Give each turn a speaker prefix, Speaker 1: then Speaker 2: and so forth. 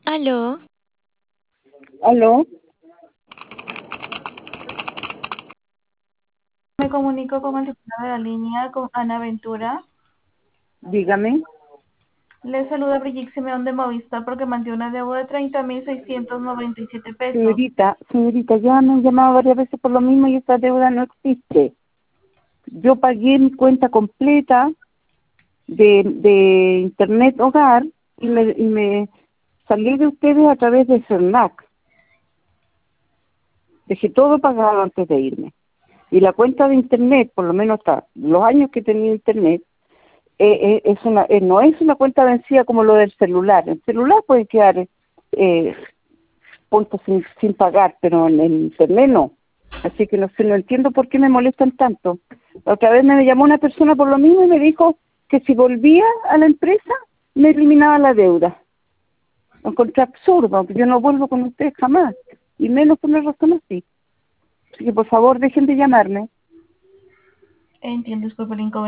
Speaker 1: Aló,
Speaker 2: ¿Aló?
Speaker 3: Me comunico con el titular de la línea, con Ana Ventura.
Speaker 2: Dígame.
Speaker 3: Le saluda Brigitte Simeón de Movistar porque mantiene una deuda de 30.697 pesos.
Speaker 2: Señorita, ya me han llamado varias veces por lo mismo y esta deuda no existe. Yo pagué mi cuenta completa de Internet Hogar y me salí de ustedes a través de CERNAC. Dejé todo pagado antes de irme. Y la cuenta de Internet, por lo menos hasta los años que he tenido Internet, no es una cuenta vencida como lo del celular. El celular puede quedar puntos sin pagar, pero en Internet no. Así que no sé, no entiendo por qué me molestan tanto. La otra vez me llamó una persona por lo mismo y me dijo que si volvía a la empresa me eliminaba la deuda. Lo encontré absurdo, aunque yo no vuelvo con ustedes jamás, y menos por una razón así. Así que por favor dejen de llamarme.
Speaker 3: Entiendo, disculpe el inconveniente.